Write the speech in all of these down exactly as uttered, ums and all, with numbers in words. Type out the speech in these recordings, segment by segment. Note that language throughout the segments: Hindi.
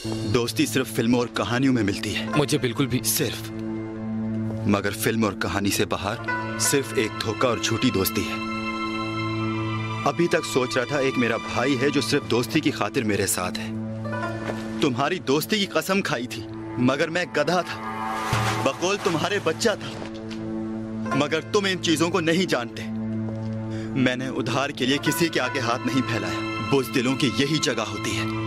दोस्ती सिर्फ फिल्मों और कहानियों में मिलती है। मुझे बिल्कुल भी। सिर्फ, मगर फिल्म और कहानी से बाहर सिर्फ एक धोखा और झूठी दोस्ती है। अभी तक सोच रहा था एक मेरा भाई है जो सिर्फ दोस्ती की खातिर मेरे साथ है। तुम्हारी दोस्ती की कसम खाई थी, मगर मैं गधा था। बकौल तुम्हारे बच्चा था, मगर तुम इन चीजों को नहीं जानते। मैंने उधार के लिए किसी के आगे हाथ नहीं फैलाया। बुज़दिलों की यही जगह होती है।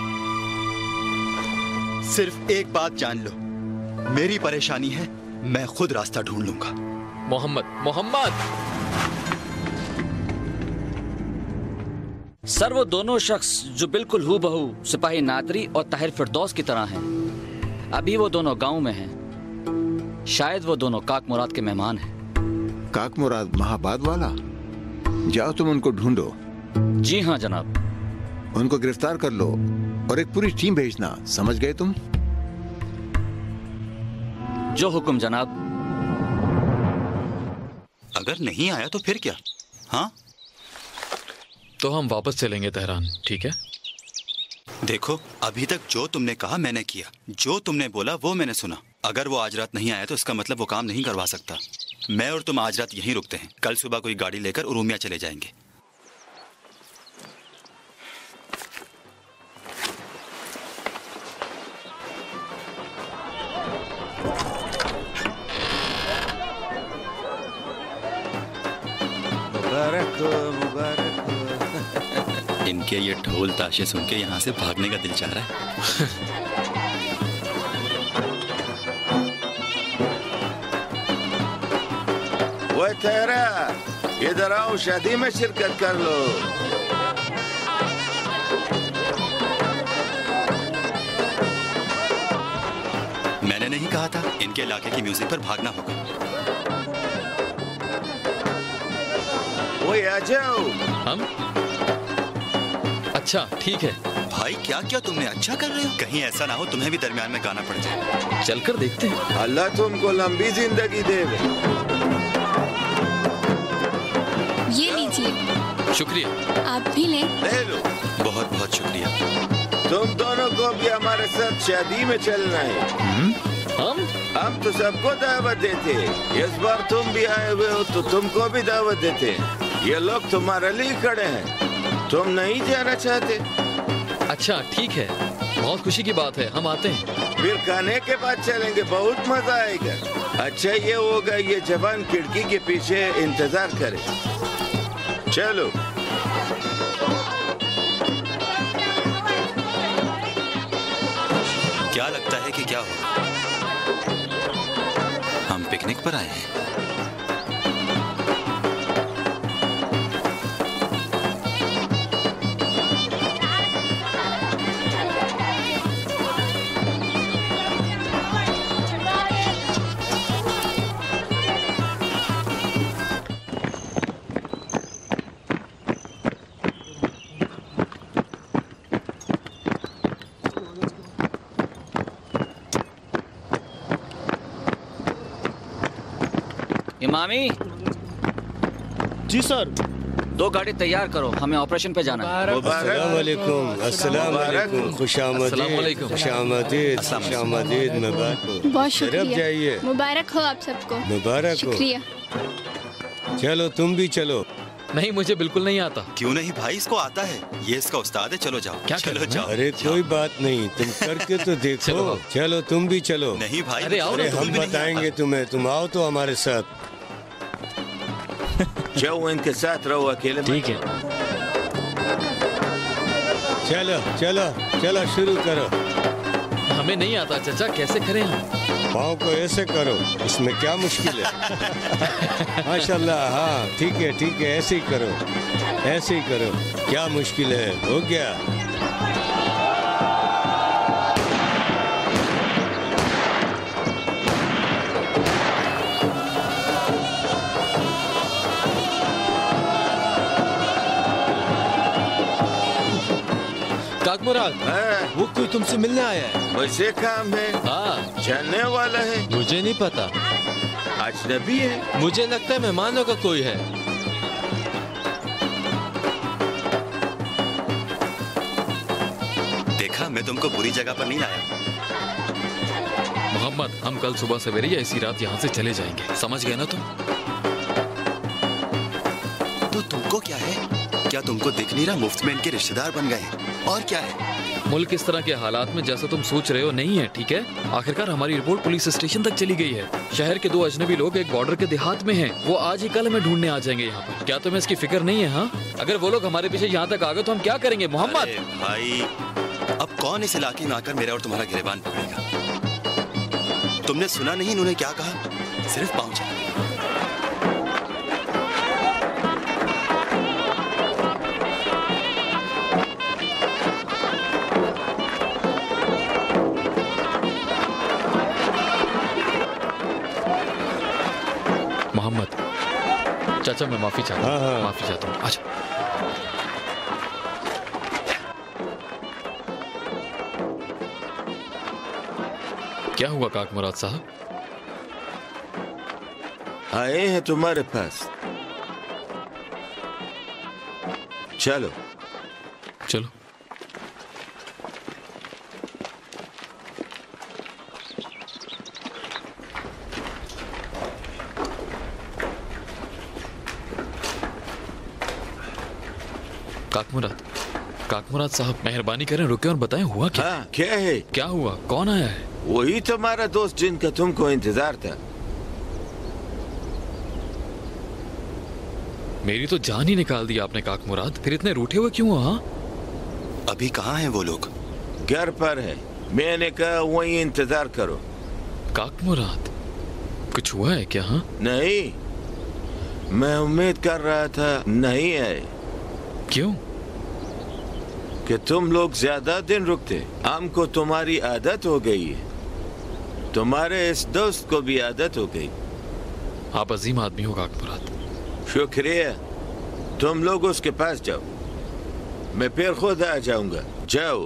सिर्फ एक बात जान लो, मेरी परेशानी है, मैं खुद रास्ता ढूंढ लूंगा। मोहम्मद, मोहम्मद। सर, वो दोनों शख्स जो बिल्कुल हूबहू सिपाही नादरी और ताहिर फिरदौस की तरह हैं, अभी वो दोनों गांव में हैं। शायद वो दोनों काक मुराद के मेहमान हैं। काक मुराद महाबाद वाला? जाओ तुम उनको ढूंढो। जी हाँ जनाब। उनको गिरफ्तार कर लो और एक पूरी टीम भेजना, समझ गए तुम? जो हुक्म जनाब। अगर नहीं आया तो फिर क्या? हाँ, तो हम वापस चलेंगे तेहरान, ठीक है? देखो, अभी तक जो तुमने कहा मैंने किया, जो तुमने बोला वो मैंने सुना। अगर वो आज रात नहीं आया तो इसका मतलब वो काम नहीं करवा सकता। मैं और तुम आज रात यहीं रुकते हैं। कल सुबह कोई गाड़ी लेकर उरूमिया चले जाएंगे। मुबारक हो, मुबारक हो। इनके ये ढोल ताशे सुन के यहाँ से भागने का दिल चाह रहा है। वो तेरा, इधर आओ, शादी में शिरकत कर लो। मैंने नहीं कहा था इनके इलाके की म्यूजिक पर भागना होगा। वो आ जाओ। हम? अच्छा ठीक है। भाई क्या क्या तुमने अच्छा कर रहे हो? कहीं ऐसा ना हो तुम्हें भी दरमियान में गाना पड़ जाए। चलकर देखते हैं। अल्लाह तुमको लंबी जिंदगी दे। ये लीजिए। शुक्रिया। आप भी लें। ले लो। बहुत बहुत शुक्रिया। तुम दोनों को भी हमारे साथ शादी में चलना है। हम हम तो सबको दावत देते। इस बार तुम भी आए हुए हो तो तुमको भी दावत देते। ये लोग तुम्हारे लिए खड़े हैं, तुम नहीं जाना चाहते? अच्छा ठीक है, बहुत खुशी की बात है, हम आते हैं। फिर खाने के बाद चलेंगे, बहुत मजा आएगा। अच्छा ये होगा, ये जवान खिड़की के पीछे इंतजार करे। चलो। क्या लगता है कि क्या होगा? हम पिकनिक पर आए हैं। इमामी। जी सर। दो गाड़ी तैयार करो, हमें ऑपरेशन पे जाना है। अस्सलाम वालेकुम, अस्सलाम वालेकुम, खुशामदीद, खुशामदीद, खुशामदीद, मुबारक हो। बहुत शुक्रिया। जाइए। मुबारक हो आप सबको। मुबारक हो। शुक्रिया। चलो तुम भी चलो। नहीं, मुझे बिल्कुल नहीं आता। क्यों नहीं भाई, इसको आता है, ये इसका उस्ताद है। चलो जाओ। क्या चलो जाओ। अरे कोई बात नहीं, तुम करके तो देखो। चलो, चलो तुम भी चलो। नहीं भाई, अरे आओ, अरे हम बताएंगे तुम्हें, तुम आओ तो हमारे साथ। जाओ इनके साथ रहो, अकेले ठीक है। चलो चलो चलो शुरू करो। हमें नहीं आता चाचा, कैसे करें हम? पाँव को ऐसे करो, इसमें क्या मुश्किल है? माशाल्लाह, हाँ ठीक है ठीक है, ऐसे ही करो, ऐसे ही करो, क्या मुश्किल है, हो गया। काक मुराद, वो कोई तुमसे मिलने आया है? वैसे काम है। हाँ, चलने वाला है। मुझे नहीं पता। अजनबी है। मुझे लगता है मेहमानों का कोई है। देखा, मैं तुमको बुरी जगह पर नहीं लाया। मोहम्मद, हम कल सुबह सवेरे या इसी रात यहाँ से चले जाएंगे, समझ गए ना तुम? तो तुमको क्या है? क्या तुमको दिख नहीं रहा मुफ्त में इनके रिश्तेदार बन गए? और क्या है? मुल्क इस तरह के हालात में जैसा तुम सोच रहे हो नहीं है, ठीक है? आखिरकार हमारी रिपोर्ट पुलिस स्टेशन तक चली गई है। शहर के दो अजनबी लोग एक बॉर्डर के देहात में हैं। वो आज ही कल हमें ढूंढने आ जाएंगे यहाँ पर। क्या तुम्हें इसकी फिक्र नहीं है? हाँ, अगर वो लोग हमारे पीछे यहाँ तक आ गए तो हम क्या करेंगे मोहम्मद? भाई, अब कौन इस इलाके में आकर मेरा और तुम्हारा गिरबान पकड़ेगा? तुमने सुना नहीं इन्होंने क्या कहा? सिर्फ पाँव चला। मोहम्मद, चाचा मैं माफी चाहता हूँ। हाँ, हाँ। माफी चाहता हूँ। अच्छा, क्या हुआ काक मुराद साहब? आए हैं तुम्हारे पास। चलो चलो। काक मुराद, काक मुराद साहब मेहरबानी करें, रुके और बताएं हुआ क्या? हाँ, क्या है? क्या हुआ? कौन आया है? वही तुम्हारा दोस्त जिनका तुमको इंतजार था। मेरी तो जान ही निकाल दी आपने काक मुराद। फिर इतने रूठे हुए क्यों? हाँ, अभी कहाँ हैं वो लोग? घर पर है। मैंने कहा वही इंतजार करो। काक मुराद, कुछ हुआ है क्या? हाँ, नहीं, मैं उम्मीद कर रहा था नहीं आए। क्यों? कि तुम लोग ज्यादा दिन रुकते। हमको तुम्हारी आदत हो गई है, तुम्हारे इस दोस्त को भी आदत हो गई। आप अजीम आदमी हो काक मुराद। शुक्रिया। तुम लोग उसके पास जाओ, मैं फिर खुद आ जाऊंगा। जाओ।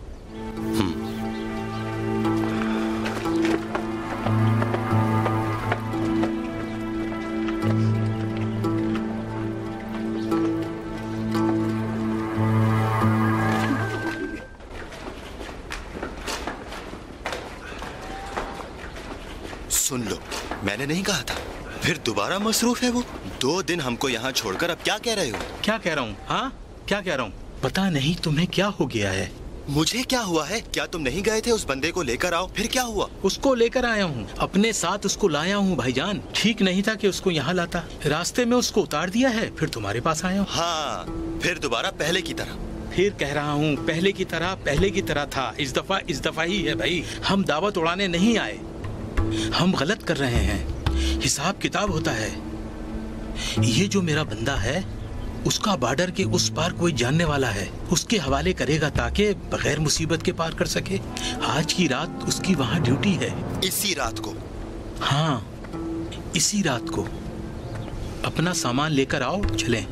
सुन लो, मैंने नहीं कहा था? फिर दोबारा मसरूफ है वो। दो दिन हमको यहाँ छोड़कर अब क्या कह रहे हो? क्या कह रहा हूँ? हाँ, क्या कह रहा हूँ? पता नहीं तुम्हें क्या हो गया है। मुझे क्या हुआ है? क्या तुम नहीं गए थे उस बंदे को लेकर आओ? फिर क्या हुआ? उसको लेकर आया हूँ, अपने साथ उसको लाया हूँ भाईजान। ठीक नहीं था कि उसको यहाँ लाता। रास्ते में उसको उतार दिया है, फिर तुम्हारे पास आया हूँ। हाँ, फिर दोबारा पहले की तरह। फिर कह रहा हूँ, पहले की तरह पहले की तरह था। इस दफा इस दफा ही है भाई। हम दावत उड़ाने नहीं आए। हम गलत कर रहे हैं। हिसाब किताब होता है। ये जो मेरा बंदा है, उसका बॉर्डर के उस पार कोई जानने वाला है, उसके हवाले करेगा ताकि बगैर मुसीबत के पार कर सके। आज की रात उसकी वहां ड्यूटी है। इसी रात को? हाँ, इसी रात को। अपना सामान लेकर आओ, चलें।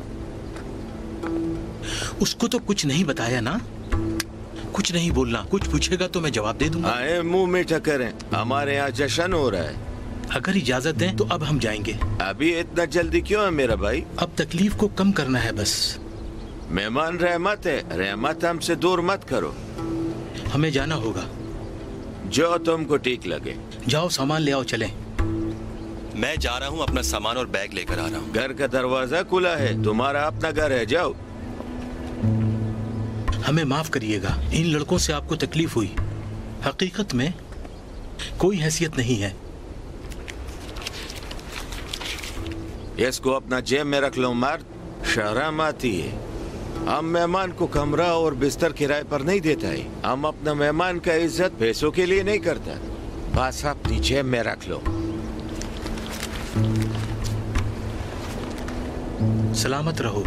उसको तो कुछ नहीं बताया ना? कुछ नहीं बोलना। कुछ पूछेगा तो मैं जवाब दे दूंगा। आए मुंह मीठा करें, हमारे यहाँ जश्न हो रहा है। अगर इजाजत दें तो अब हम जाएंगे। अभी इतना जल्दी क्यों है मेरा भाई? अब तकलीफ को कम करना है बस। मेहमान रहमत है, रहमत हमसे दूर मत करो। हमें जाना होगा। जो तुमको ठीक लगे। जाओ, सामान ले आओ, चलें। मैं जा रहा हूँ, अपना सामान और बैग लेकर आ रहा हूँ। घर का दरवाजा खुला है, तुम्हारा अपना घर है, जाओ। हमें माफ करिएगा, इन लड़कों से आपको तकलीफ हुई। हकीकत में कोई हैसियत नहीं है। इसको अपना जेब में रख लो मर्द, शर्म आती है। हम मेहमान को कमरा और बिस्तर किराए पर नहीं देता है। हम अपना मेहमान का इज्जत पैसों के लिए नहीं करता। बस अपनी जेब में रख लो। सलामत रहो।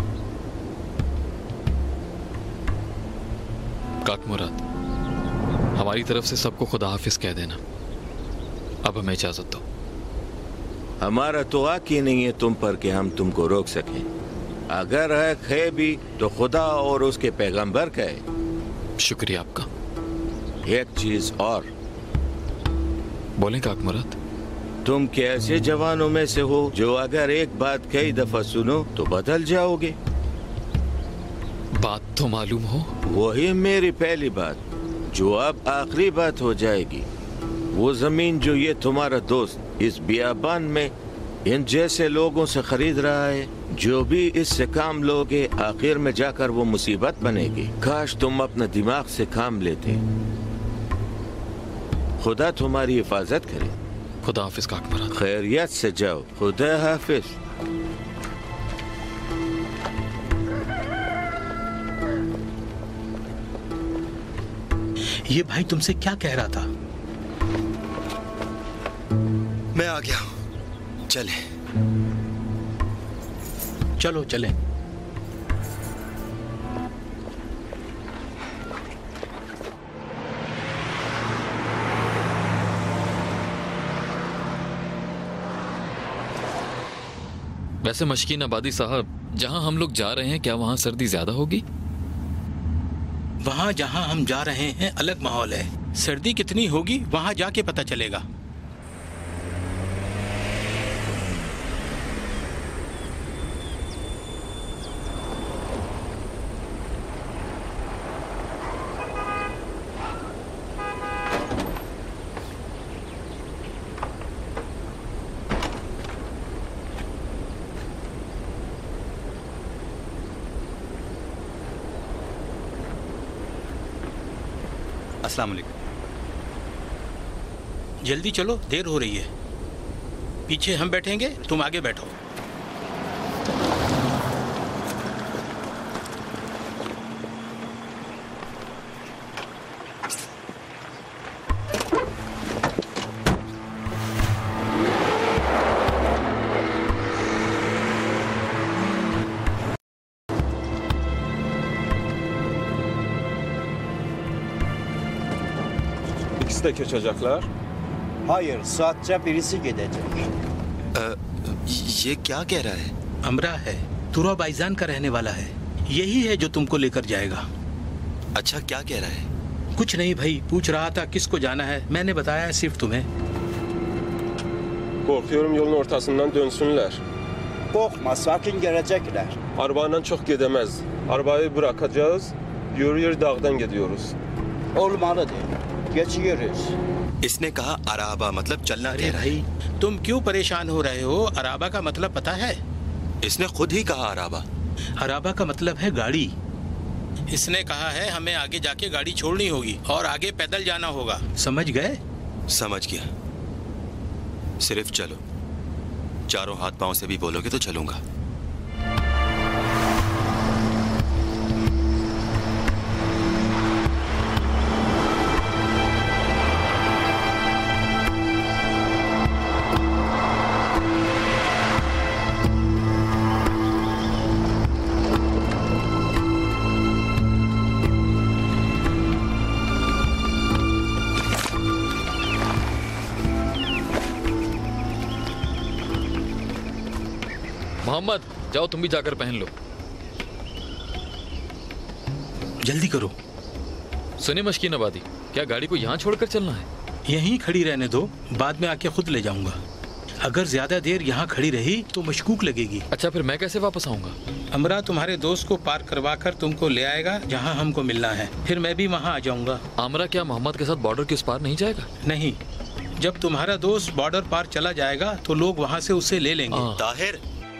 काक मुराद, हमारी तरफ से सबको खुदा हाफिज कह देना। अब हमें इजाजत दो। हमारा तो हक ही नहीं है तुम पर कि हम तुमको रोक सकें। अगर हक है भी तो खुदा और उसके पैगंबर का है। शुक्रिया आपका। एक चीज और। बोलें काक मुराद। तुम कैसे जवानों में से हो जो अगर एक बात कई दफा सुनो तो बदल जाओगे? बात तो मालूम हो। वही मेरी पहली बात। जो अब आखिरी बात हो जाएगी। वो जमीन जो ये तुम्हारा दोस्त इस बियाबान में इन जैसे लोगों से खरीद रहा है, जो भी इससे काम लोगे आखिर में जाकर वो मुसीबत बनेगी। काश तुम अपना दिमाग से काम लेते। खुदा तुम्हारी हिफाजत करे। खुदा हाफिज काकमुराद। खैरियत से जाओ। खुदा हाफिज। ये भाई तुमसे क्या कह रहा था? मैं आ गया हूं, चले। चलो चले। वैसे मशकीन आबादी साहब, जहां हम लोग जा रहे हैं क्या वहां सर्दी ज्यादा होगी? वहां जहां हम जा रहे हैं अलग माहौल है। सर्दी कितनी होगी वहां जाके पता चलेगा। अस्सलाम वालेकुम। जल्दी चलो, देर हो रही है। पीछे हम बैठेंगे, तुम आगे बैठो। de kaçacaklar? Hayır, saatçe birisi gidecek. ये क्या कह रहा है? अमरा है, तुरा बाईजान का रहने वाला है। यही है जो तुमको लेकर जाएगा। अच्छा, क्या कह रहा है? कुछ नहीं भाई, पूछ रहा था किसको जाना है। मैंने बताया सिर्फ तुम्हें। Korkuyorum yolun ortasından dönsünler. Korkma, sakin gelecekler. Arabanın çok gidemez. Arabayı bırakacağız. Yürü yürü dağdan gidiyoruz. Olmalı değil. Geçiyoruz. इसने कहा अराबा मतलब चलना। अरे भाई, तुम क्यों परेशान हो रहे हो? अराबा का मतलब पता है? इसने खुद ही कहा अराबा। अराबा का मतलब है गाड़ी। इसने कहा है हमें आगे जाके गाड़ी छोड़नी होगी और आगे पैदल जाना होगा। समझ गए? समझ गया। सिर्फ चलो। चारों हाथ पांव से भी बोलोगे तो चलूंगा। मोहम्मद, जाओ तुम भी जाकर पहन लो। जल्दी करो। सुनिए मशकीन आबादी, क्या गाड़ी को यहाँ छोड़कर चलना है? यहीं खड़ी रहने दो, बाद में आके खुद ले जाऊंगा। अगर ज्यादा देर यहाँ खड़ी रही तो मशकूक लगेगी। अच्छा, फिर मैं कैसे वापस आऊंगा? अमरा तुम्हारे दोस्त को पार्क करवा कर तुमको ले आएगा जहाँ हमको मिलना है। फिर मैं भी वहाँ आ जाऊंगा। आमरा क्या मोहम्मद के साथ बॉर्डर के उस पार नहीं जाएगा? नहीं, जब तुम्हारा दोस्त बॉर्डर पार चला जाएगा तो लोग वहाँ से उसे ले लेंगे। Tahir,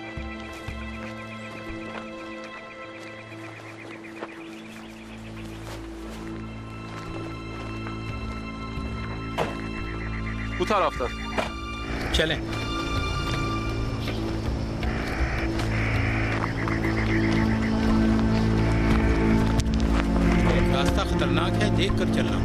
Bu taraftan. चलें। रास्ता खतरनाक है, देख कर चलना।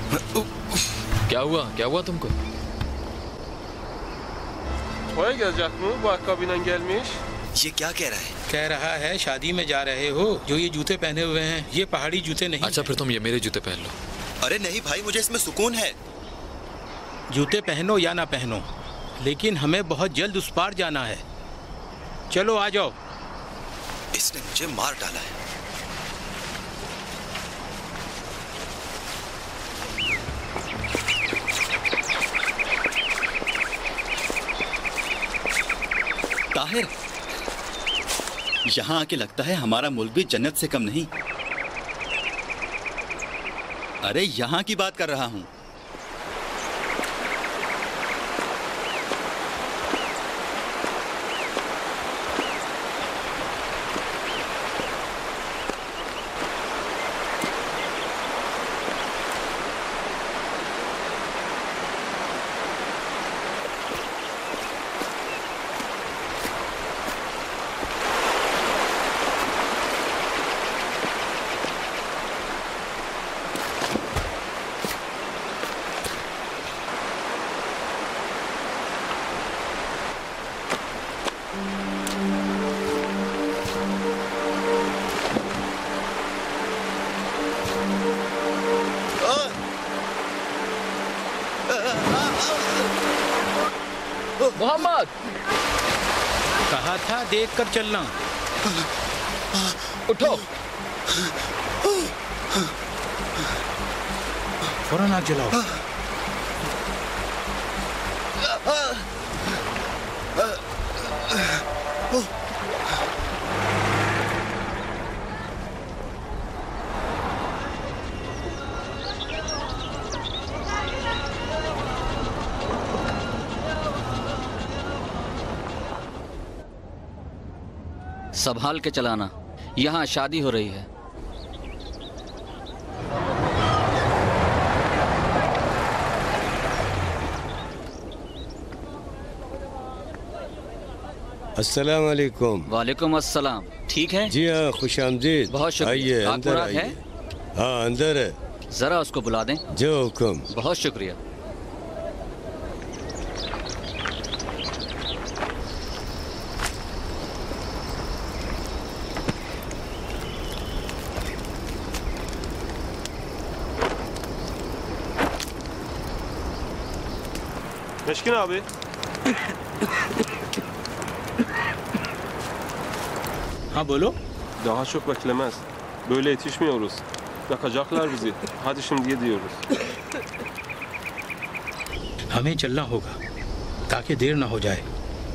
क्या हुआ क्या हुआ तुमको? ये क्या कह रहा है? कह रहा है शादी में जा रहे हो, जो ये जूते पहने हुए हैं ये पहाड़ी जूते नहीं। अच्छा फिर तुम ये मेरे जूते पहन लो। अरे नहीं भाई, मुझे इसमें सुकून है। जूते पहनो या ना पहनो, लेकिन हमें बहुत जल्द उस पार जाना है। चलो आ जाओ। इसने मुझे मार डाला है। ताहिर, यहाँ आके लगता है हमारा मुल्क भी जन्नत से कम नहीं। अरे यहाँ की बात कर रहा हूँ। मोहम्मद, कहा था देख कर चलना। उठो। फौरन आग जलाओ। संभाल के चलाना, यहाँ शादी हो रही है। अस्सलाम वालेकुम। वालेकुम अस्सलाम। ठीक है? जी हाँ, खुश आमदीद। बहुत शुक्रिया। आइए अंदर मुराद है? आइए। हाँ अंदर है। जरा उसको बुला दें। जो हुक्म। बहुत शुक्रिया। Meşkin abi. Ha बोलो। Daha çok beklemez. Böyle yetişmiyoruz. Yakacaklar bizi. Hadi şimdi gidiyoruz. हमें चलना होगा ताकि देर ना हो जाए।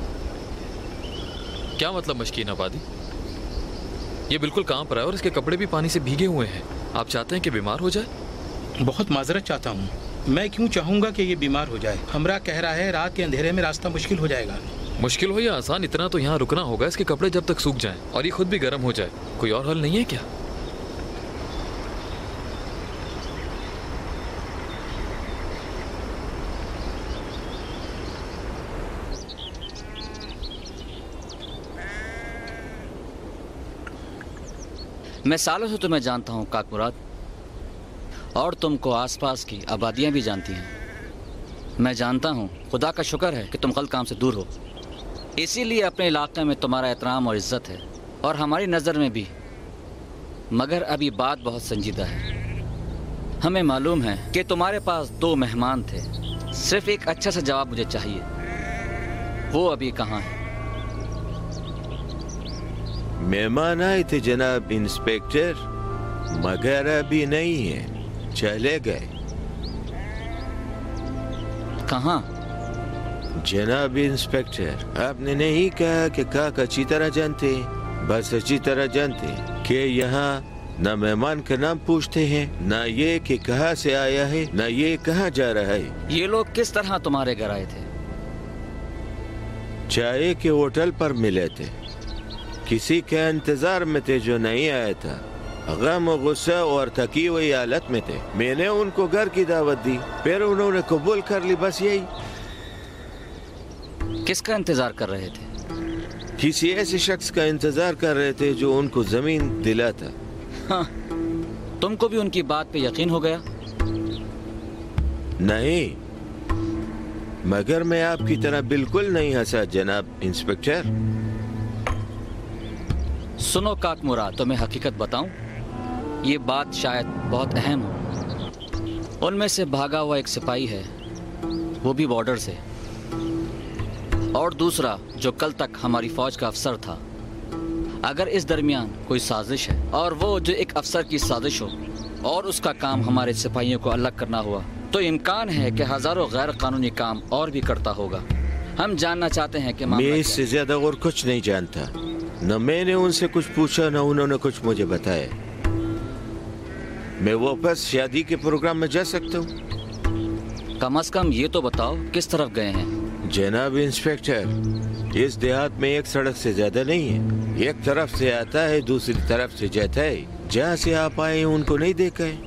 क्या मतलब मशकीन आबादी? ये बिल्कुल कहाँ पर है और इसके कपड़े भी पानी से भीगे हुए हैं। आप चाहते हैं कि बीमार हो जाए? बहुत माजरत चाहता हूँ। मैं क्यों चाहूंगा कि ये बीमार हो जाए? हमरा कह रहा है रात के अंधेरे में रास्ता मुश्किल हो जाएगा। मुश्किल हो या आसान, इतना तो यहाँ रुकना होगा इसके कपड़े जब तक सूख जाएं और ये खुद भी गर्म हो जाए। कोई और हल नहीं है क्या? मैं सालों से तुम्हें जानता हूँ काक मुराद, और तुमको आसपास की आबादियाँ भी जानती हैं। मैं जानता हूँ, खुदा का शुक्र है कि तुम गलत काम से दूर हो। इसीलिए अपने इलाके में तुम्हारा एहतराम और इज्जत है, और हमारी नज़र में भी। मगर अभी बात बहुत संजीदा है। हमें मालूम है कि तुम्हारे पास दो मेहमान थे। सिर्फ एक अच्छा सा जवाब मुझे चाहिए। वो अभी कहाँ है? मेहमान आए थे जनाब इंस्पेक्टर, मगर अभी नहीं है, चले गए। कहाँ? जनाब इंस्पेक्टर, आपने नहीं कहा कि काक अच्छी तरह जानते, बस अच्छी तरह जानते कि यहाँ न मेहमान का नाम पूछते हैं, न ये कि कहाँ से आया है, न ये कहाँ जा रहा है। ये लोग किस तरह तुम्हारे घर आए थे? चाय के होटल पर मिले थे। किसी के इंतजार में थे जो नहीं आया था। गम गुस्सा और थकी हुई हालत में थे। मैंने उनको घर की दावत दी, फिर उन्होंने कबूल कर ली, बस यही। किसका इंतजार कर रहे थे? किसी ऐसे शख्स का इंतजार कर रहे थे जो उनको जमीन दिलाता। हाँ, तुमको भी उनकी बात पे यकीन हो गया? नहीं, मगर मैं आपकी तरह बिल्कुल नहीं हंसा जनाब इंस्पेक्टर। सुनो काक मुराद, तुम्हें हकीकत बताऊं, ये बात शायद बहुत अहम हो। उनमें से भागा हुआ एक सिपाही है, वो भी बॉर्डर से, और दूसरा जो कल तक हमारी फौज का अफसर था। अगर इस दरमियान कोई साजिश है और वो जो एक अफसर की साजिश हो और उसका काम हमारे सिपाहियों को अलग करना हुआ, तो इम्कान है कि हजारों गैर कानूनी काम और भी करता होगा। हम जानना चाहते हैं कि मैं इससे ज्यादा और कुछ नहीं जानता। न मैंने उनसे कुछ पूछा, न उन्होंने कुछ मुझे बताया। मैं वापस शादी के प्रोग्राम में जा सकता हूँ? कम से कम ये तो बताओ किस तरफ गए हैं? जनाब इंस्पेक्टर, इस देहात में एक सड़क से ज्यादा नहीं है। एक तरफ से आता है, दूसरी तरफ से जाता है। जहाँ से आप आए उनको नहीं देखा है।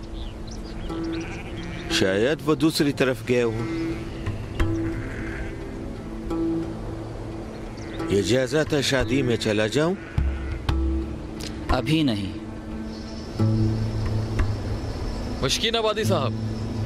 शायद वो दूसरी तरफ गए हो। इजाजत है शादी में चला जाऊं? अभी नहीं। मुश्किन आबादी साहब,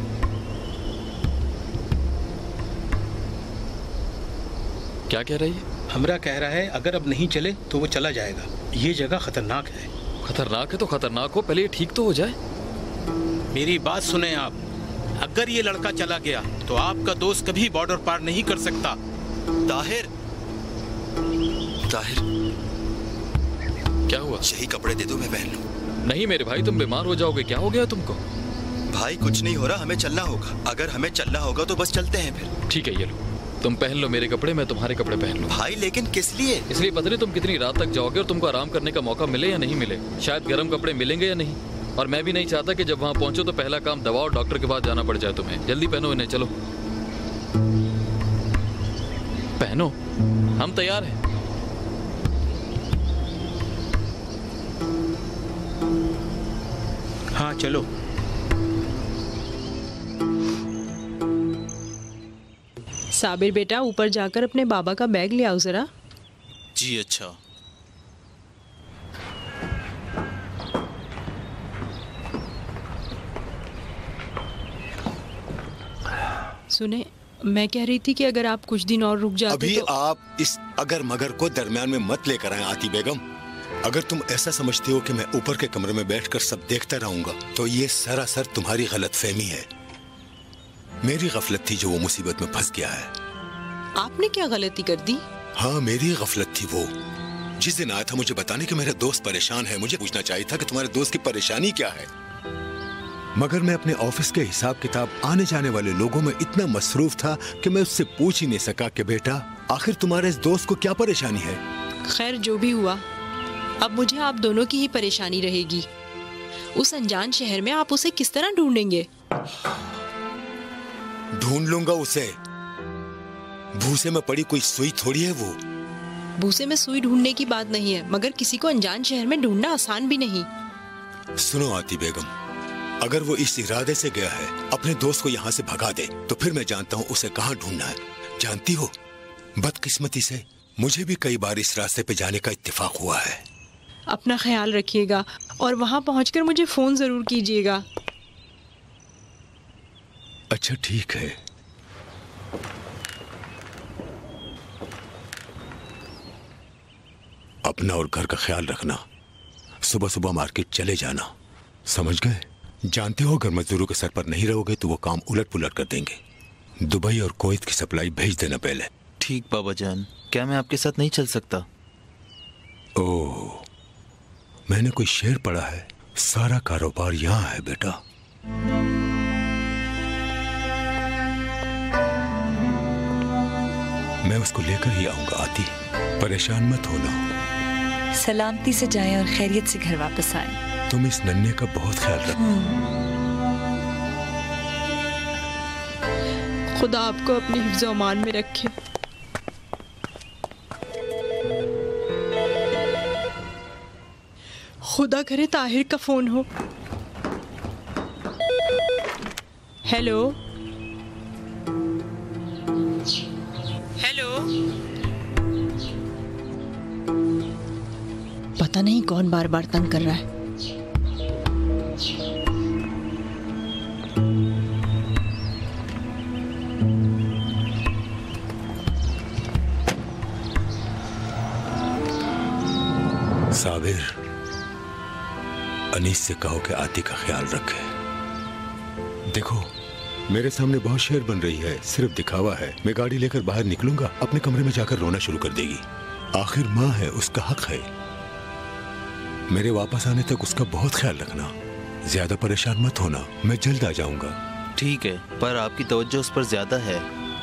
क्या कह रही है? हमरा कह रहा है अगर अब नहीं चले तो वो चला जाएगा। ये जगह खतरनाक है। खतरनाक है तो खतरनाक हो, पहले ये ठीक तो हो जाए। मेरी बात सुने आप, अगर ये लड़का चला गया तो आपका दोस्त कभी बॉर्डर पार नहीं कर सकता। ताहिर, ताहिर, क्या हुआ? यही कपड़े दे दो, मैं पहन लूं। नहीं मेरे भाई, तुम बीमार हो जाओगे। क्या हो गया तुमको? भाई कुछ नहीं हो रहा, हमें चलना होगा। अगर हमें चलना होगा तो बस चलते हैं फिर। ठीक है, ये लो, तुम पहन लो मेरे कपड़े, मैं तुम्हारे कपड़े पहन लूं। भाई लेकिन किस लिए? इसलिए पता नहीं तुम कितनी रात तक जाओगे और तुमको आराम करने का मौका मिले या नहीं मिले। शायद गर्म कपड़े मिलेंगे या नहीं, और मैं भी नहीं चाहता कि जब वहाँ पहुंचो तो पहला काम दवा और डॉक्टर के पास जाना पड़ जाए तुम्हें। जल्दी पहनो इन्हें, चलो पहनो, हम तैयार हैं। हाँ चलो। साबिर बेटा, ऊपर जाकर अपने बाबा का बैग ले आओ जरा। जी अच्छा। सुने, मैं कह रही थी कि अगर आप कुछ दिन और रुक जाते अभी तो... आप इस अगर मगर को दरमियान में मत लेकर आए आती बेगम। अगर तुम ऐसा समझती हो कि मैं ऊपर के कमरे में बैठकर सब देखता रहूंगा तो ये सरासर तुम्हारी गलतफहमी है। मेरी गफलत थी जो वो मुसीबत में फंस गया है। आपने क्या गलती कर दी? हाँ, मेरी गफलत थी। वो जिस दिन आया था मुझे बताने कि मेरा दोस्त परेशान है, मुझे पूछना चाहिए था कि तुम्हारे दोस्त की परेशानी क्या है। मगर मैं अपने ऑफिस के हिसाब किताब आने जाने वाले लोगों में इतना मसरूफ था कि मैं उससे पूछ ही नहीं सका कि बेटा आखिर तुम्हारे इस दोस्त को क्या परेशानी है। खैर जो भी हुआ, अब मुझे आप दोनों की ही परेशानी रहेगी। उस अनजान शहर में आप उसे किस तरह ढूंढेंगे? ढूंढ लूंगा उसे। भूसे में पड़ी कोई सुई थोड़ी है वो। भूसे में सुई ढूंढने की बात नहीं है, मगर किसी को अनजान शहर में ढूंढना आसान भी नहीं। सुनो आती बेगम, अगर वो इस इरादे से गया है अपने दोस्त को यहाँ से भगा दे तो फिर मैं जानता हूँ उसे कहाँ ढूंढना है। जानती हो, बदकिस्मती से मुझे भी कई बार इस रास्ते पे जाने का इत्तेफाक हुआ है। अपना ख्याल रखिएगा और वहाँ पहुँचकर मुझे फोन जरूर कीजिएगा। अच्छा ठीक है। अपना और घर का ख्याल रखना। सुबह सुबह मार्केट चले जाना, समझ गए? जानते हो अगर मजदूरों के सर पर नहीं रहोगे तो वो काम उलट पुलट कर देंगे। दुबई और कुवैत की सप्लाई भेज देना पहले। ठीक बाबा जान, क्या मैं आपके साथ नहीं चल सकता? ओह, मैंने कोई शेर पढ़ा है, सारा कारोबार यहाँ है बेटा। मैं उसको लेकर ही आऊंगा आती, परेशान मत होना। सलामती से जाएं और खैरियत से घर वापस आएं। तुम इस नन्हे का बहुत ख्याल रखो। खुदा आपको अपनी हिफ्ज़ अमान में रखे। खुदा करे ताहिर का फोन हो। हेलो हेलो, पता नहीं कौन बार बार तंग कर रहा है। साबिर, अनीस से कहो कि आती का ख्याल रखे। देखो, मेरे सामने बहुत शेर बन रही है, सिर्फ दिखावा है। मैं गाड़ी लेकर बाहर निकलूंगा, अपने कमरे में जाकर रोना शुरू कर देगी। आखिर माँ है, उसका हक है। मेरे वापस आने तक उसका बहुत ख्याल रखना। ज्यादा परेशान मत होना, मैं जल्द आ जाऊंगा। ठीक है, पर आपकी तवज्जो उस पर ज्यादा है।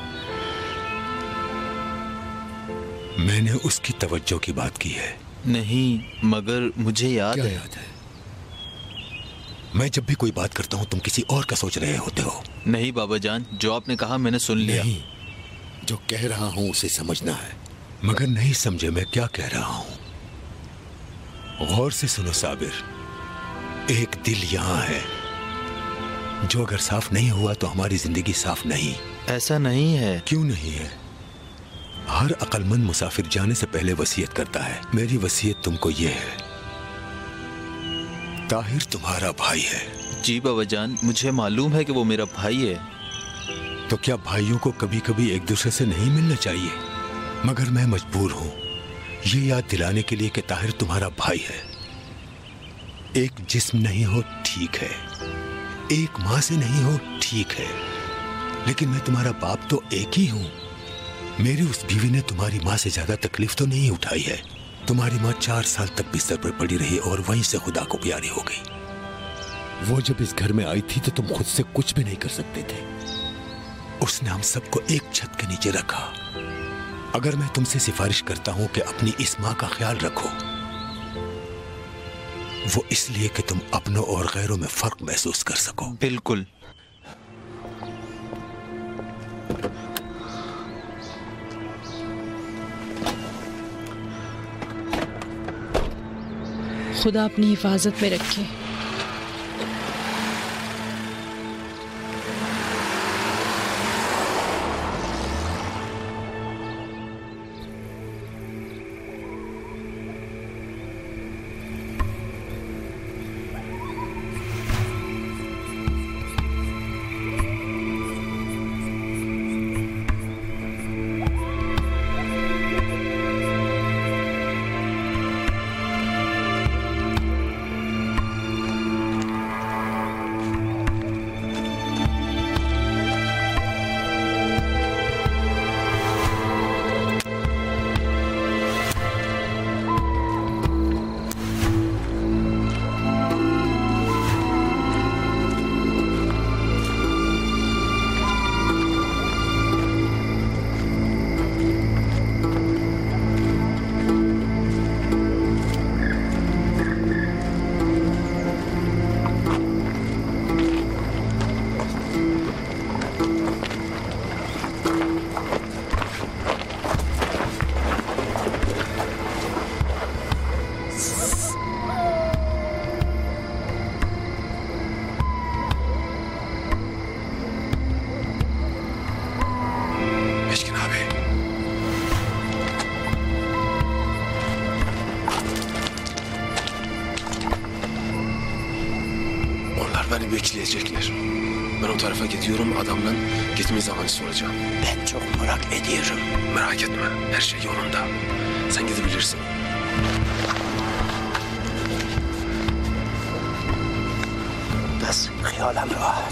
मैंने उसकी तवज्जो की बात की है। नहीं, मगर मुझे याद क्या है। याद है? मैं जब भी कोई बात करता हूँ तुम किसी और का सोच रहे होते हो। नहीं बाबा जान, जो आपने कहा मैंने सुन लिया। नहीं, जो कह रहा हूँ उसे समझना है। मगर नहीं समझे मैं क्या कह रहा हूँ। गौर से सुनो साबिर, एक दिल यहाँ है जो अगर साफ नहीं हुआ तो हमारी जिंदगी साफ नहीं। ऐसा नहीं है। क्यों नहीं है? हर अक्लमंद मुसाफिर जाने से पहले वसीयत करता है। मेरी वसीयत तुमको ये है, ताहिर तुम्हारा भाई है। जी बाबा जान, मुझे मालूम है कि वो मेरा भाई है। तो क्या भाइयों को कभी कभी एक दूसरे से नहीं मिलना चाहिए? मगर मैं मजबूर हूं ये याद दिलाने के लिए कि ताहिर तुम्हारा भाई है। एक जिस्म नहीं हो ठीक है, एक माँ से नहीं हो ठीक है, लेकिन मैं तुम्हारा बाप तो एक ही हूं। मेरी उस बीवी ने तुम्हारी माँ से ज्यादा तकलीफ तो नहीं उठाई है। तुम्हारी माँ चार साल तक बिस्तर पर पड़ी रही और वहीं से खुदा को प्यारी हो गई। वो जब इस घर में आई थी तो तुम खुद से कुछ भी नहीं कर सकते थे। उसने हम सबको एक छत के नीचे रखा। अगर मैं तुमसे सिफारिश करता हूं कि अपनी इस माँ का ख्याल रखो, वो इसलिए कि तुम अपनों और गैरों में फर्क महसूस कर सको। बिल्कुल। खुदा अपनी हिफाजत में रखे। Beni bekleyecekler. Ben o tarafa gidiyorum, adamdan gitme zamanı soracağım. Ben çok merak ediyorum. Merak etme, her şey yolunda. Sen gidebilirsin. بس خیالم راحت.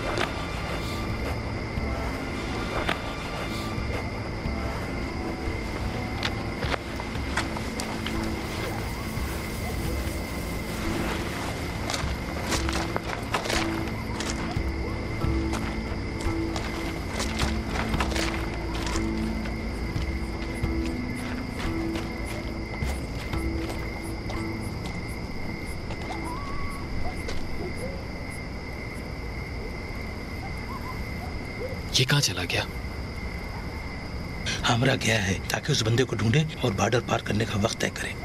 ये कहाँ चला गया? हमरा गया है ताकि उस बंदे को ढूंढे और बॉर्डर पार करने का वक्त तय करें।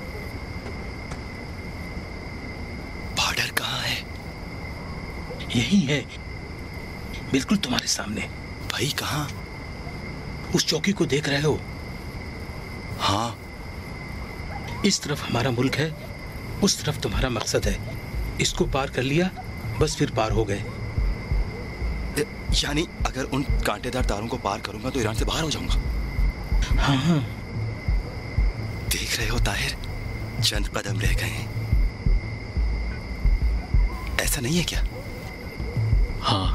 बॉर्डर कहाँ है? यही है, बिल्कुल तुम्हारे सामने। भाई कहाँ? उस चौकी को देख रहे हो? हाँ। इस तरफ हमारा मुल्क है, उस तरफ तुम्हारा मकसद है। इसको पार कर लिया, बस फिर पार हो गए। यानी अगर उन कांटेदार तारों को पार करूंगा तो ईरान से बाहर हो जाऊंगा। हाँ हाँ। देख रहे हो ताहिर, चंद कदम रह गए हैं। ऐसा नहीं है क्या? हाँ।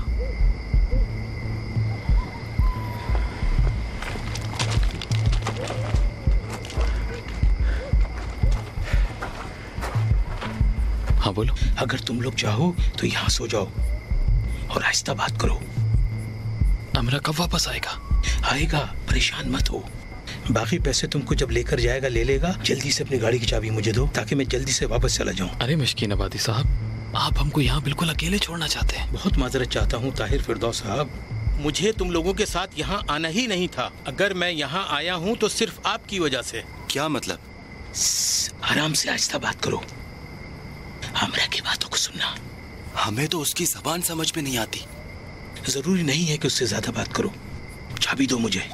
हाँ बोलो। अगर तुम लोग चाहो तो यहाँ सो जाओ और आहिस्ता बात करो। अमरा कब वापस आएगा? आएगा, परेशान मत हो। बाकी पैसे तुमको जब लेकर जाएगा ले लेगा। जल्दी से अपनी गाड़ी की चाबी मुझे दो ताकि मैं जल्दी से वापस चला जाऊं। अरे मिस्कीन आबादी साहब, आप हमको यहाँ बिल्कुल अकेले छोड़ना चाहते हैं। बहुत माजरत चाहता हूँ ताहिर फिरदौस साहब, मुझे तुम लोगों के साथ यहाँ आना ही नहीं था। अगर मैं यहाँ आया हूँ तो सिर्फ आपकी वजह से। क्या मतलब? आराम से आहिस्ता बात करो, हमरा की बातों को सुनना। हमें तो उसकी जबान समझ में नहीं आती। जरूरी नहीं है कि उससे ज्यादा बात करो। चाबी दो मुझे।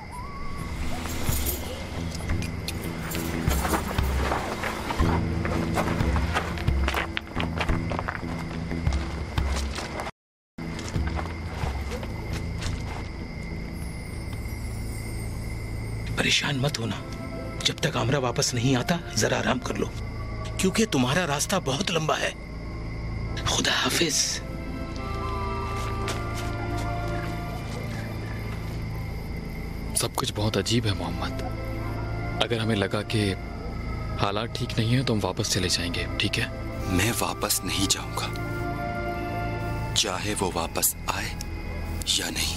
परेशान मत होना, जब तक आमरा वापस नहीं आता जरा आराम कर लो, क्योंकि तुम्हारा रास्ता बहुत लंबा है। खुदा हाफिज। सब कुछ बहुत अजीब है मोहम्मद। अगर हमें लगा कि हालात ठीक नहीं है तो हम वापस चले जाएंगे, ठीक है? मैं वापस नहीं जाऊंगा, चाहे वो वापस आए या नहीं।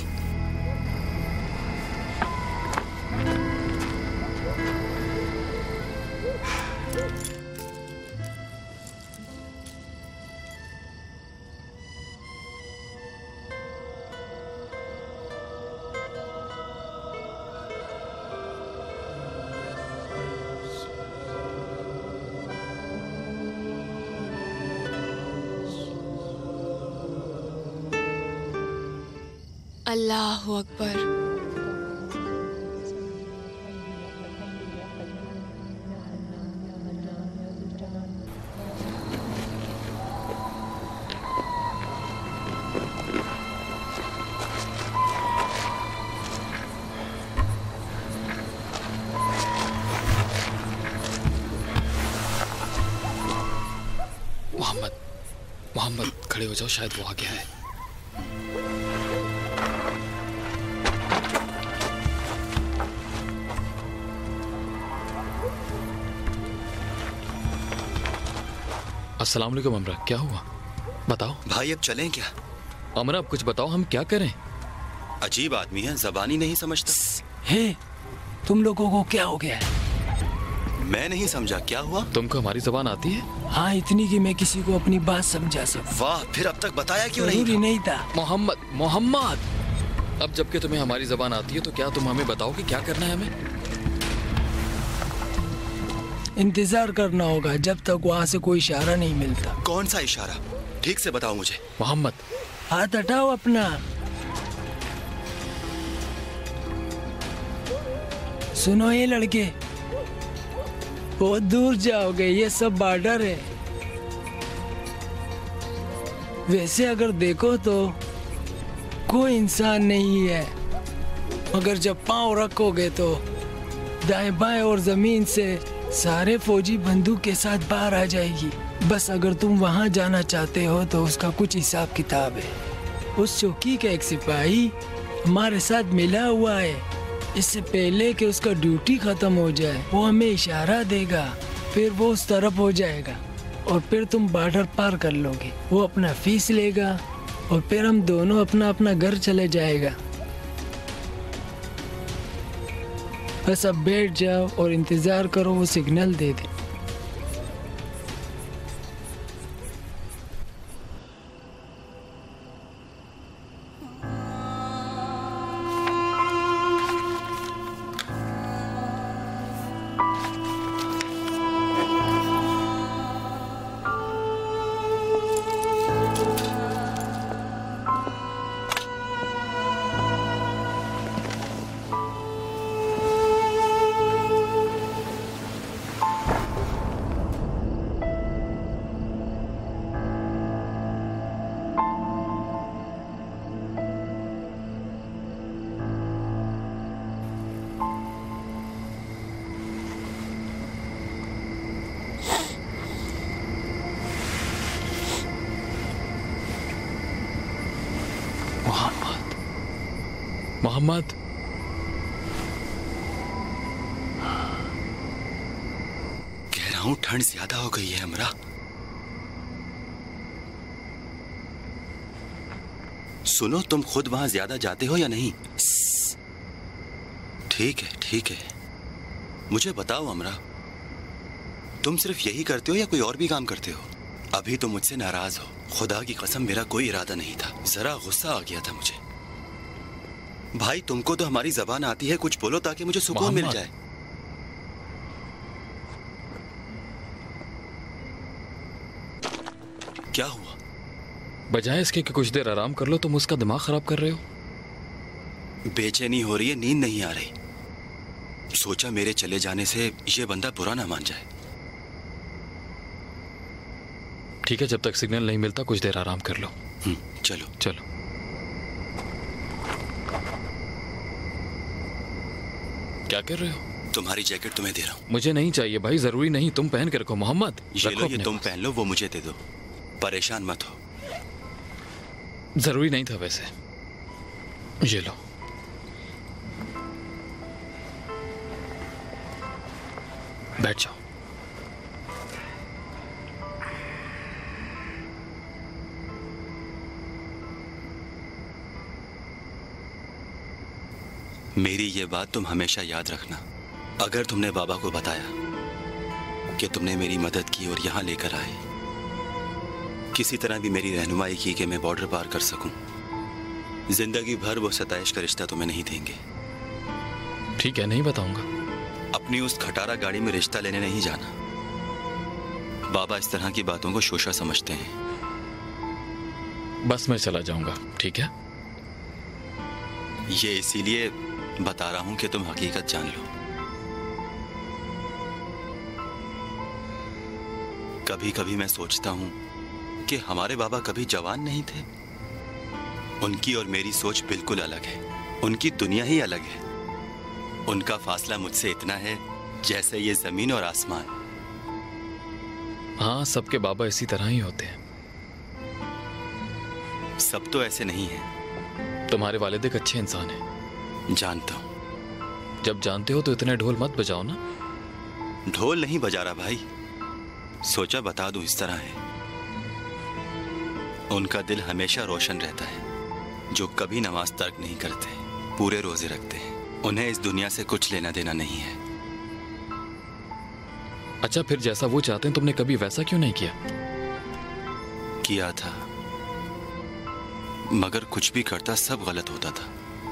अल्लाहु अकबर। मोहम्मद, मोहम्मद खड़े हो जाओ, शायद वो आ गया है। अस्सलाम वालेकुम अमरा, क्या हुआ बताओ। भाई अब चलें क्या? अमरा अब कुछ बताओ, हम क्या करें? अजीब आदमी है, जबानी नहीं समझता। हे, तुम लोगों को क्या हो गया है? मैं नहीं समझा, क्या हुआ? तुमको हमारी जबान आती है? हाँ, इतनी कि मैं किसी को अपनी बात समझा सकूं। वाह, फिर अब तक बताया क्यों नहीं? जरूरी नहीं था। मोहम्मद, मोहम्मद, अब जबकि तुम्हें हमारी जबान आती है तो क्या तुम हमें बताओ कि क्या करना है हमें? इंतजार करना होगा जब तक वहाँ से कोई इशारा नहीं मिलता। कौन सा इशारा? ठीक से बताओ मुझे। मोहम्मद, हाथ हटाओ अपना। सुनो ये लड़के, बहुत दूर जाओगे, ये सब बॉर्डर है। वैसे अगर देखो तो कोई इंसान नहीं है, मगर जब पांव रखोगे तो दाएं बाएं और जमीन से सारे फौजी बंदूक के साथ बाहर आ जाएगी। बस अगर तुम वहां जाना चाहते हो तो उसका कुछ हिसाब किताब है। उस चौकी का एक सिपाही हमारे साथ मिला हुआ है। इससे पहले कि उसका ड्यूटी खत्म हो जाए वो हमें इशारा देगा, फिर वो उस तरफ हो जाएगा और फिर तुम बॉर्डर पार कर लोगे। वो अपना फीस लेगा और फिर हम दोनों अपना अपना घर चले जाएगा। बस अब बैठ जाओ और इंतजार करो वो सिग्नल दे दे। मोहम्मद, कह रहा हूं ठंड ज्यादा हो गई है हमरा। सुनो, तुम खुद वहां ज्यादा जाते हो या नहीं? ठीक है ठीक है, मुझे बताओ अमरा, तुम सिर्फ यही करते हो या कोई और भी काम करते हो? अभी तुम मुझसे नाराज हो। खुदा की कसम मेरा कोई इरादा नहीं था, जरा गुस्सा आ गया था मुझे। भाई तुमको तो हमारी जबान आती है, कुछ बोलो ताकि मुझे सुकून मिल जाए। क्या हुआ? बजाय इसके कि कुछ देर आराम कर लो, तुम उसका दिमाग खराब कर रहे हो। बेचैनी हो रही है, नींद नहीं आ रही। सोचा मेरे चले जाने से ये बंदा बुरा ना मान जाए। ठीक है, जब तक सिग्नल नहीं मिलता कुछ देर आराम कर लो। चलो चलो। क्या कर रहे हो? तुम्हारी जैकेट तुम्हें दे रहा हूँ। मुझे नहीं चाहिए भाई, जरूरी नहीं, तुम पहन के रखो। मोहम्मद, ये लो, ये तुम पहन लो, वो मुझे दे दो। परेशान मत हो। जरूरी नहीं था वैसे। ये लो। बैठ जाओ। मेरी ये बात तुम हमेशा याद रखना। अगर तुमने बाबा को बताया कि तुमने मेरी मदद की और यहां लेकर आए, किसी तरह भी मेरी रहनुमाई की कि मैं बॉर्डर पार कर सकूं, जिंदगी भर वो सताइश का रिश्ता तुम्हें नहीं देंगे। ठीक है, नहीं बताऊंगा। अपनी उस खटारा गाड़ी में रिश्ता लेने नहीं जाना। बाबा इस तरह की बातों को शोषा समझते हैं। बस मैं चला जाऊंगा, ठीक है? ये इसीलिए बता रहा हूं कि तुम हकीकत जान लो। कभी कभी मैं सोचता हूं कि हमारे बाबा कभी जवान नहीं थे। उनकी और मेरी सोच बिल्कुल अलग है। उनकी दुनिया ही अलग है। उनका फासला मुझसे इतना है जैसे ये जमीन और आसमान। हाँ, सबके बाबा इसी तरह ही होते हैं। सब तो ऐसे नहीं है। तुम्हारे वालिद एक अच्छे इंसान हैं। जानता हूं। जब जानते हो तो इतने ढोल मत बजाओ ना। ढोल नहीं बजा रहा भाई, सोचा बता दूं इस तरह है। उनका दिल हमेशा रोशन रहता है। जो कभी नमाज तर्क नहीं करते, पूरे रोजे रखते हैं। उन्हें इस दुनिया से कुछ लेना देना नहीं है। अच्छा, फिर जैसा वो चाहते हैं तुमने कभी वैसा क्यों नहीं किया? किया था, मगर कुछ भी करता सब गलत होता था।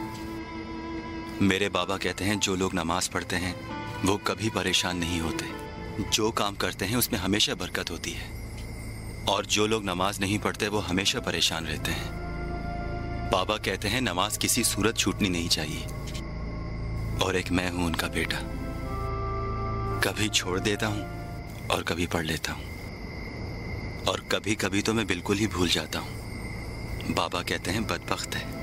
मेरे बाबा कहते हैं जो लोग नमाज पढ़ते हैं वो कभी परेशान नहीं होते। जो काम करते हैं उसमें हमेशा बरकत होती है। और जो लोग नमाज नहीं पढ़ते वो हमेशा परेशान रहते हैं। बाबा कहते हैं नमाज किसी सूरत छूटनी नहीं चाहिए। और एक मैं हूं उनका बेटा। कभी छोड़ देता हूं और कभी पढ़ लेता हूं, और कभी कभी तो मैं बिल्कुल ही भूल जाता हूं। बाबा कहते हैं बदबख्त है।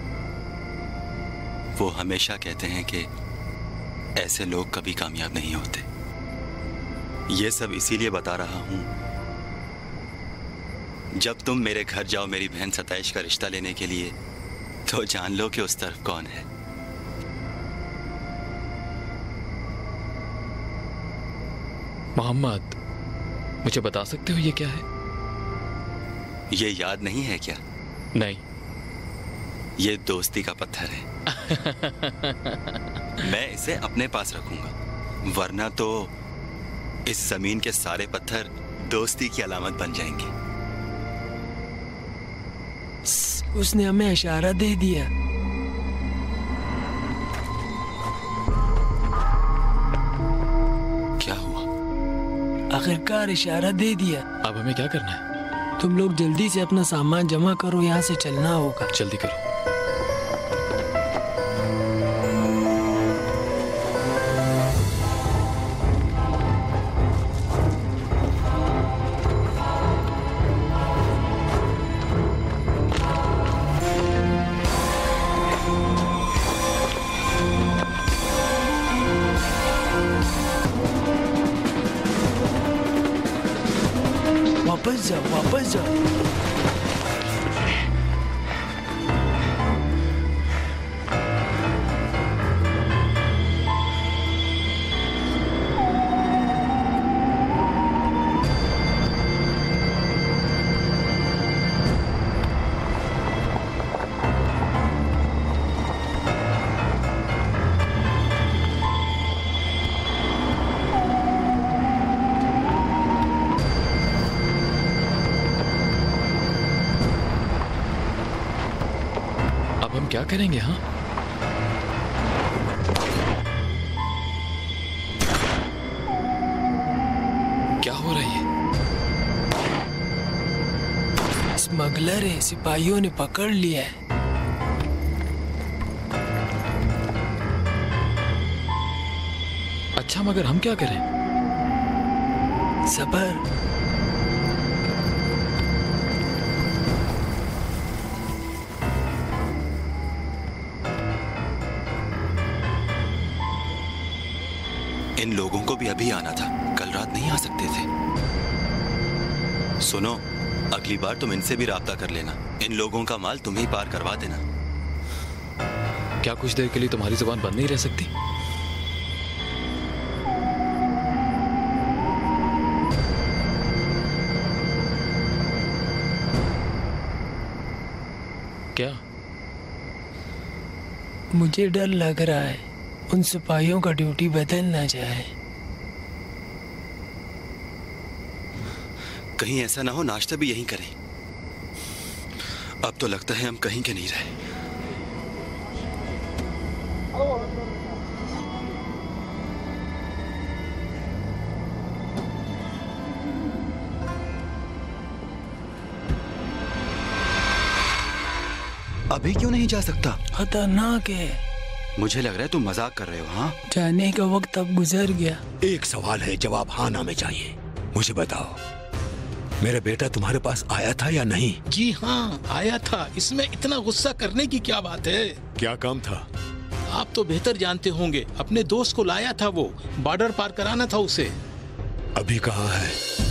वो हमेशा कहते हैं कि ऐसे लोग कभी कामयाब नहीं होते। ये सब इसीलिए बता रहा हूं, जब तुम मेरे घर जाओ मेरी बहन सताइश का रिश्ता लेने के लिए, तो जान लो कि उस तरफ कौन है। मोहम्मद, मुझे बता सकते हो ये क्या है? ये याद नहीं है क्या? नहीं। ये दोस्ती का पत्थर है। मैं इसे अपने पास रखूंगा, वरना तो इस जमीन के सारे पत्थर दोस्ती की अलामत बन जाएंगे। उसने हमें इशारा दे दिया। क्या हुआ? आखिरकार इशारा दे दिया। अब हमें क्या करना है? तुम लोग जल्दी से अपना सामान जमा करो, यहाँ से चलना होगा। जल्दी करो। वापस जाओ, वापस जाओ। क्या करेंगे? हाँ, क्या हो रहा है? स्मगलर है, सिपाहियों ने पकड़ लिया है। अच्छा, मगर हम क्या करें? सबर। इन लोगों को भी अभी आना था, कल रात नहीं आ सकते थे। सुनो, अगली बार तुम इनसे भी राब्ता कर लेना। इन लोगों का माल तुम्हें ही पार करवा देना। क्या कुछ देर के लिए तुम्हारी जुबान बंद नहीं रह सकती? क्या? मुझे डर लग रहा है उन सिपाहियों का ड्यूटी बदल ना जाए। कहीं ऐसा ना हो नाश्ता भी यहीं करें। अब तो लगता है हम कहीं के नहीं रहे। अभी क्यों नहीं जा सकता? खतरनाक है। मुझे लग रहा है तुम मजाक कर रहे हो। हाँ, जाने का वक्त अब गुजर गया। एक सवाल है, जवाब हाँ ना में चाहिए। मुझे बताओ, मेरा बेटा तुम्हारे पास आया था या नहीं? जी हाँ, आया था। इसमें इतना गुस्सा करने की क्या बात है? क्या काम था? आप तो बेहतर जानते होंगे। अपने दोस्त को लाया था, वो बॉर्डर पार कराना था उसे। अभी कहाँ है?